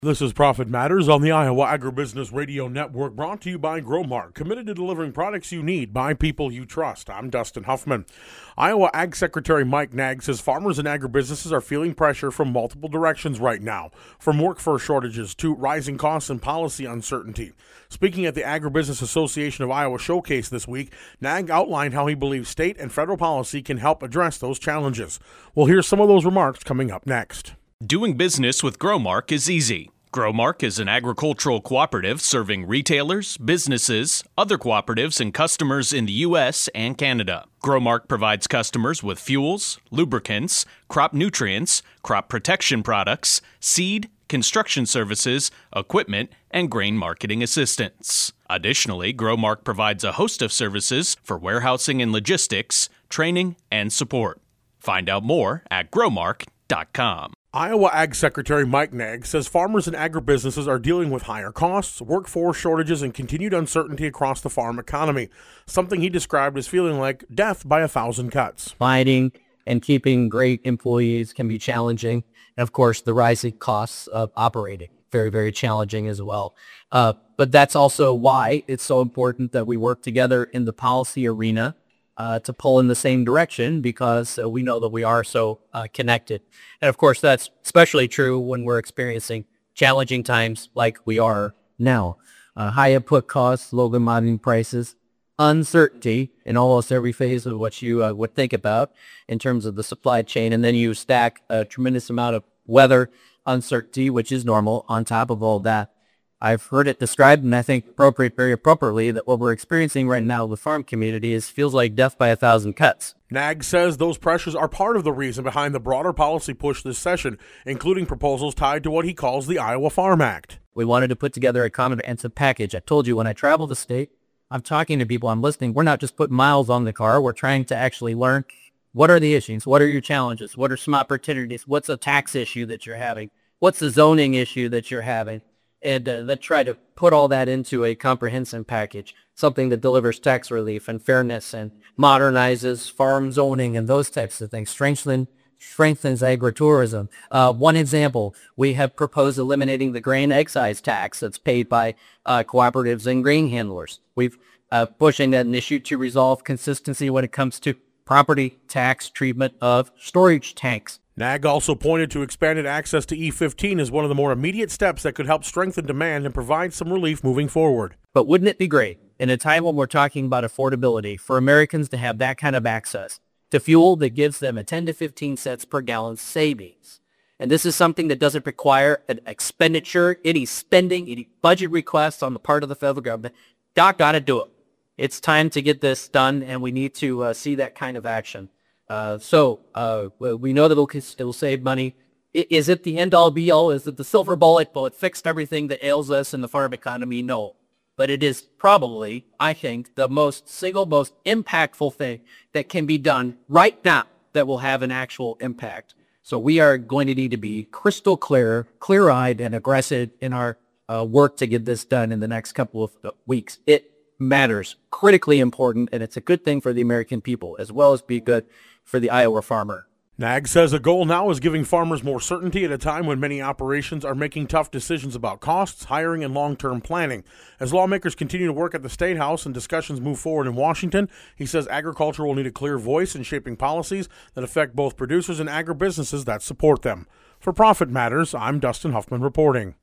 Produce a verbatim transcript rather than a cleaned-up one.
This is Profit Matters on the Iowa Agribusiness Radio Network, brought to you by Growmark, committed to delivering products you need by people you trust. I'm Dustin Huffman. Iowa Ag Secretary Mike Naig says farmers and agribusinesses are feeling pressure from multiple directions right now, from workforce shortages to rising costs and policy uncertainty. Speaking at the Agribusiness Association of Iowa Showcase this week, Naig outlined how he believes state and federal policy can help address those challenges. We'll hear some of those remarks coming up next. Doing business with Growmark is easy. Growmark is an agricultural cooperative serving retailers, businesses, other cooperatives, and customers in the U S and Canada. Growmark provides customers with fuels, lubricants, crop nutrients, crop protection products, seed, construction services, equipment, and grain marketing assistance. Additionally, Growmark provides a host of services for warehousing and logistics, training, and support. Find out more at growmark dot com. Iowa Ag Secretary Mike Naig says farmers and agribusinesses are dealing with higher costs, workforce shortages, and continued uncertainty across the farm economy, something he described as feeling like death by a thousand cuts. Finding and keeping great employees can be challenging. And of course, the rising costs of operating, very, very challenging as well. Uh, but that's also why it's so important that we work together in the policy arena Uh, to pull in the same direction, because uh, we know that we are so uh, connected. And of course, that's especially true when we're experiencing challenging times like we are now. Uh, high input costs, low commodity prices, uncertainty in almost every phase of what you uh, would think about in terms of the supply chain. And then you stack a tremendous amount of weather uncertainty, which is normal, on top of all that. I've heard it described, and I think appropriate, very appropriately, that what we're experiencing right now with the farm community is feels like death by a thousand cuts. Naig says those pressures are part of the reason behind the broader policy push this session, including proposals tied to what he calls the Iowa Farm Act. We wanted to put together a comprehensive package. I told you, when I travel the state, I'm talking to people, I'm listening. We're not just putting miles on the car. We're trying to actually learn what are the issues, what are your challenges, what are some opportunities, what's a tax issue that you're having, what's the zoning issue that you're having. And uh, let's try to put all that into a comprehensive package, something that delivers tax relief and fairness and modernizes farm zoning and those types of things, strengthen, strengthens agritourism. Uh, one example, we have proposed eliminating the grain excise tax that's paid by uh, cooperatives and grain handlers. We've uh, pushing that an issue to resolve consistency when it comes to property tax treatment of storage tanks. Naig also pointed to expanded access to E fifteen as one of the more immediate steps that could help strengthen demand and provide some relief moving forward. But wouldn't it be great, in a time when we're talking about affordability, for Americans to have that kind of access to fuel that gives them a ten to fifteen cents per gallon savings? And this is something that doesn't require an expenditure, any spending, any budget requests on the part of the federal government. Doc got to do it. It's time to get this done, and we need to uh, see that kind of action. Uh, so uh, we know that it'll, it'll save money. Is it the end-all, be-all? Is it the silver bullet? Will it fix everything that ails us in the farm economy? No. But it is probably, I think, the most single most impactful thing that can be done right now that will have an actual impact. So we are going to need to be crystal clear, clear-eyed, and aggressive in our uh, work to get this done in the next couple of weeks. It matters, critically important, and it's a good thing for the American people, as well as be good for the Iowa farmer. Naig says the goal now is giving farmers more certainty at a time when many operations are making tough decisions about costs, hiring, and long-term planning. As lawmakers continue to work at the State House and discussions move forward in Washington, he says agriculture will need a clear voice in shaping policies that affect both producers and agribusinesses that support them. For Profit Matters, I'm Dustin Huffman reporting.